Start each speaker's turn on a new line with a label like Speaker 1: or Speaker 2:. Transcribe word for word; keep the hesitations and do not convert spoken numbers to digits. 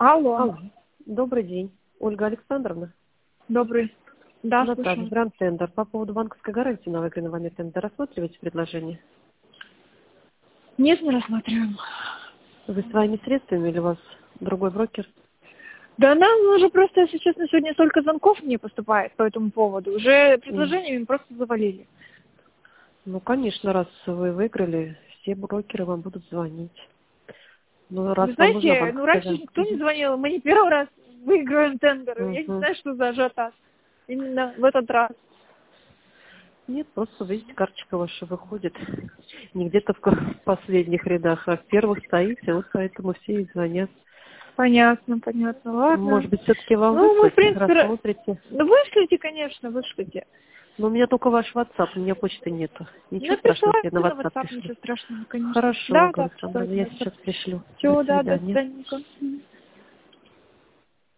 Speaker 1: Алло.
Speaker 2: Алло. Добрый день. Ольга Александровна?
Speaker 1: Добрый. Да,
Speaker 2: Наталья,
Speaker 1: слушаю.
Speaker 2: Гранд Тендер. По поводу банковской гарантии на выигранный вами тендер рассматриваете предложение?
Speaker 1: Нет, не рассматриваем.
Speaker 2: Вы своими средствами или у вас другой брокер?
Speaker 1: Да нам уже просто, если честно, сегодня столько звонков мне поступает по этому поводу. Уже предложениями просто завалили.
Speaker 2: Ну, конечно, раз вы выиграли, все брокеры вам будут звонить. Ну, раз
Speaker 1: Вы
Speaker 2: вам нужна
Speaker 1: знаете, ну
Speaker 2: банковская
Speaker 1: раньше
Speaker 2: гарантия.
Speaker 1: никто не звонил. Мы не первый раз выигрываем тендеры. Я не
Speaker 2: Мгм.
Speaker 1: знаю, что за ажиотаж. Именно в этот раз.
Speaker 2: Нет, просто, видите, карточка ваша выходит не где-то в ко- в последних рядах, а в первых стоите, вот поэтому все и звонят.
Speaker 1: Понятно, понятно. Ладно.
Speaker 2: Может быть, все-таки вам
Speaker 1: Ну, мы, в
Speaker 2: выслать,
Speaker 1: принципе, ра-
Speaker 2: рассмотрите.
Speaker 1: ну, вышлите, конечно, вышлите.
Speaker 2: Но у меня только ваш WhatsApp, у меня почты нету. Ничего
Speaker 1: Ну,
Speaker 2: страшного, если
Speaker 1: присылайте
Speaker 2: я на
Speaker 1: на
Speaker 2: WhatsApp
Speaker 1: WhatsApp,
Speaker 2: пришлю.
Speaker 1: ничего страшного, конечно.
Speaker 2: Хорошо,
Speaker 1: Да,
Speaker 2: Ольга
Speaker 1: да,
Speaker 2: Александровна,
Speaker 1: присылайте на
Speaker 2: я
Speaker 1: WhatsApp.
Speaker 2: сейчас пришлю. До
Speaker 1: Все, да, до
Speaker 2: свидания.
Speaker 1: свидания.